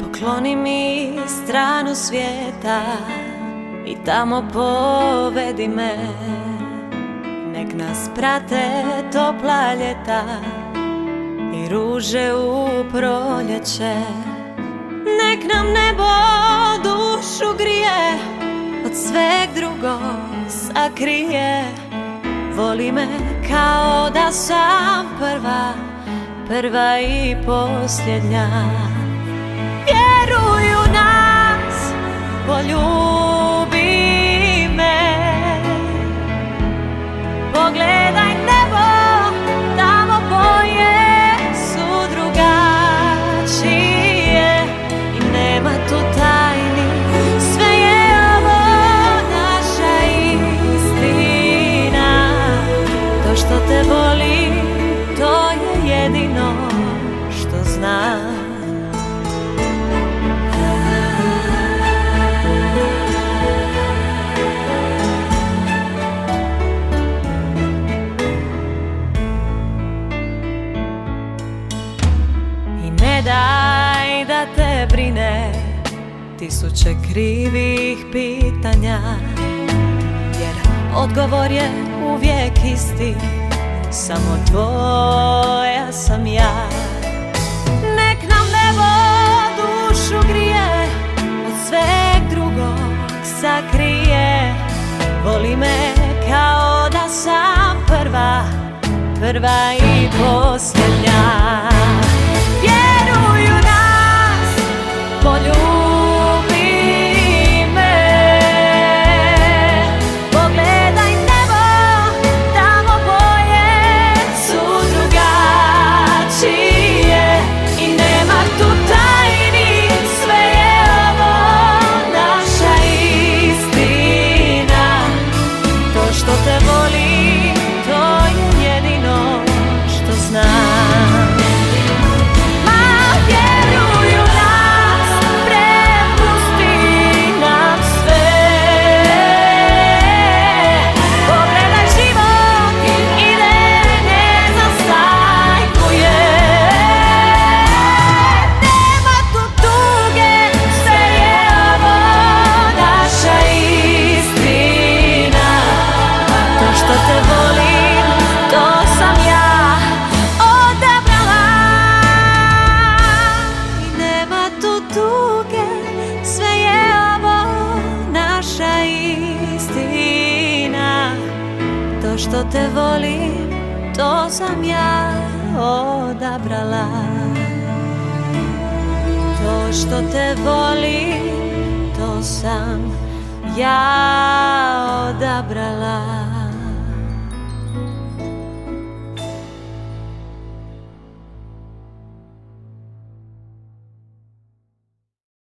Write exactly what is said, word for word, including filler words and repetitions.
Pokloni mi stranu svijeta i tamo povedi me. Nek nas prate topla ljeta i ruže u proljeće. Nek nam nebo dušu grije, od sveg drugog sakrije. Voli me kao da sam prva, prva i posljednja. Vjeruj u nas, poljubi me. Pogledaj nebo, tamo boje su drugačije i nema tu tajni, sve je ovo naša istina. To što te volim, to je jedino što znam. Ne daj da te brine tisuće krivih pitanja, jer odgovor je uvijek isti, samo tvoja sam ja. Nek nam nebo dušu grije, od sveg drugog sakrije. Voli me kao da sam prva, prva i posljednja. Vjeruj u nas, poljubi me. Pogledaj nebo, tamo boje su drugačije i nema tu tajni, sve je ovo naša istina. To što te volim, to je jedino što znam. To što te volim, to sam ja odabrala. To što te volim, to sam ja odabrala.